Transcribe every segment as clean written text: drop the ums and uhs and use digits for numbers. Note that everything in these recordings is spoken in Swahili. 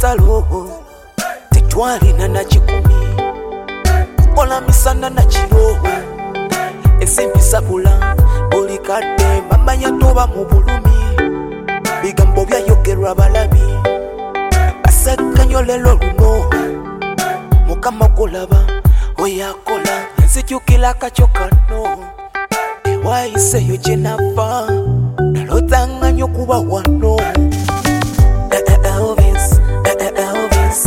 mutalo tetwalina na kikumi kola misana na kiro ensimbi sabula buli kadde mamanya toba mu bulumi bigambo byayogerwa balabi basekkanyo lelo luno mukama kulaba oyakola nzijukira akakyo kano ewayiseyo gye nava nalotanganya okuba wano Elvis, Elvis,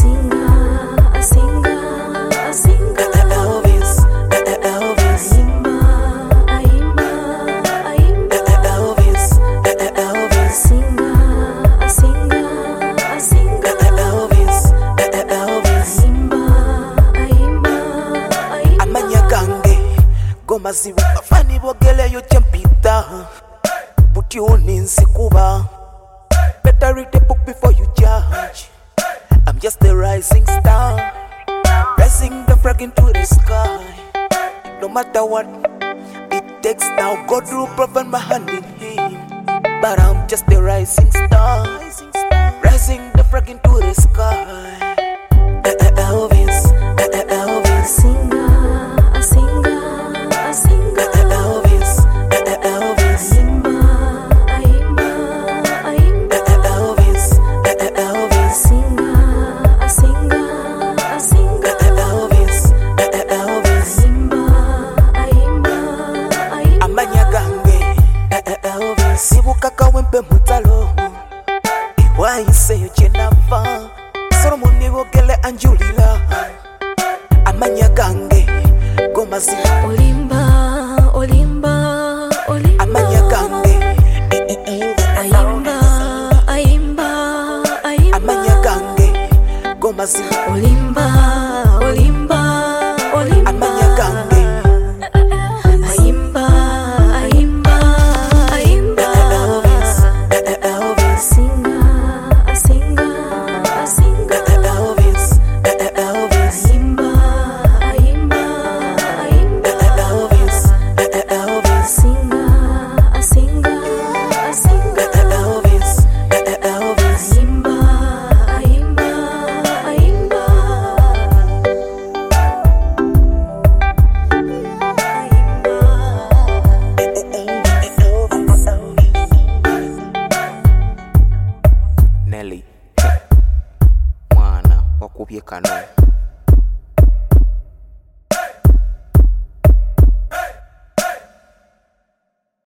mazibu bafani bogeleyo champita butyoni nsikuba better read the book before you judge. I'm just a rising star raising the flag into the sky. No matter what it takes now, God will provide my hand in him. But I'm just a rising star raising the flag into the sky. Elvis, Elvis, sibuka wempe mutalo iwayiseyo gye nava Solomoni bogele anjulira amanya gange gomazibu olimba olimba olimba amanya gange ayimba ayimba ayimba amanya gange gomazibu olimba olimba olimba amanya gange ayimba ayimba ayimba Elvis, asinga asinga Elvis, Elvis, ayimba ayimba ayimba Elvis, Elvis, asinga asinga Elvis, Elvis, ayimba ayimba ayimba Nelly mwana wakubye kano